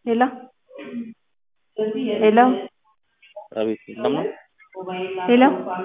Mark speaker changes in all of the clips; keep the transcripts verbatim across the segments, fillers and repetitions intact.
Speaker 1: ሄሎ ሄሎ
Speaker 2: አቤት ሰላም ነው?
Speaker 1: ሄሎ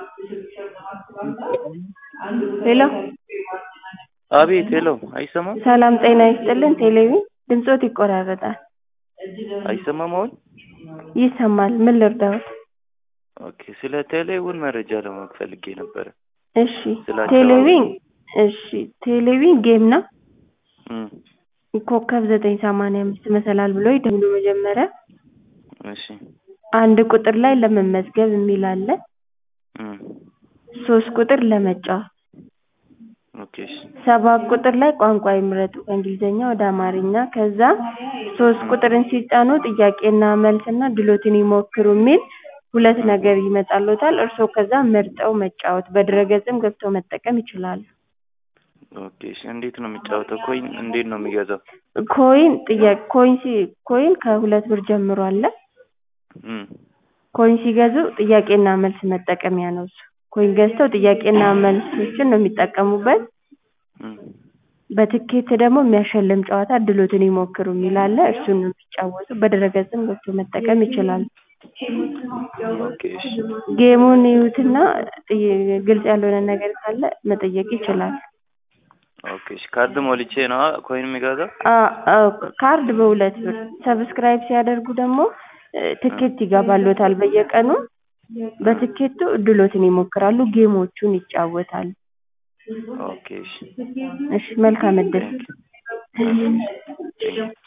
Speaker 1: ሄሎ
Speaker 2: አቤት ሄሎ አይሰማም?
Speaker 1: ሰላም ጤና ይስጥልን ቴሌቪዥን ድምጾት ይቆራረጣል።
Speaker 2: አይሰማም አሁን?
Speaker 1: ይሰማል ምን ልርዳዎት?
Speaker 2: ኦኬ ስለ ቴሌውን መረጃ ለማወቅ ፈልጌ ነበር።
Speaker 1: እሺ ቴሌቪዥን እሺ ቴሌቪዥን ጌም ነው።
Speaker 2: እም
Speaker 1: ኮከብ ዘጠኝ ሰማንያ አምስት መሰላል ብሎ ይደውሉ መጀመሪያ
Speaker 2: እሺ
Speaker 1: አንድ ቁጥር ላይ ለመመዝገብ የሚል አለ።
Speaker 2: እም
Speaker 1: ሶስት ቁጥር ለመጫወት
Speaker 2: ኦኬ እሺ
Speaker 1: ሰባት ቁጥር ላይ ቋንቋ ይምረጡ ከእንግሊዘኛ ወደ አማርኛ ከዛ ሶስት ቁጥርን ሲጫኑ ጥያቄና መልስና ድሎትን ይሞክሩ የሚል ሁለት ነገር ይመጣልዎታል። እርስዎ ከዛ መርጠው መጫወት በድረ-ገጽም ገብተው መጠቀም ይችላሉ።
Speaker 2: ኦኬ እሺ እንዴት ነው የሚጫወተው? ኮይን እንዴት ነው የሚገዛው?
Speaker 1: ኮይን ጥያቄ ኮይን ሲ ኮይን ከሁለት ብር ጀምሮ አለ።
Speaker 2: እም
Speaker 1: ኮይን ሲገዙ ጥያቄና መልስ መጠቀሚያ ነው እሱ። ኮይን ገዝተው ጥያቄና መልሶችን ነው የሚጠቀሙበት።
Speaker 2: እም
Speaker 1: በትኬት ደግሞ የሚያሸልም ጨዋታ እድሎትን ይሞክሩ የሚል አለ። እሱን ነው የሚጫወቱት። በድረ-ገጽም ገብተው መጠቀም ይችላሉ።
Speaker 2: ኦኬ እሺ
Speaker 1: ጌሙን ይዩትና ግልጽ ያልሆነ ነገር ካለ መጠየቅ ይችላሉ።
Speaker 2: ኦኬ እሺ ካርድ ሞልቼ ነው ኮይን የሚገዛው?
Speaker 1: አዎ ካርድ በሁለት ብር ሰብስክራይብ ሲያደርጉ ደግሞ ትኬት ይገባልዎታል በየቀኑ በትኬቱ እድሎትን ይሞክራሉ ጌሞቹን ይጫወታሉ።
Speaker 2: ኦኬ እሺ
Speaker 1: እሺ መልካም እድል።
Speaker 2: ቴንክ ዩ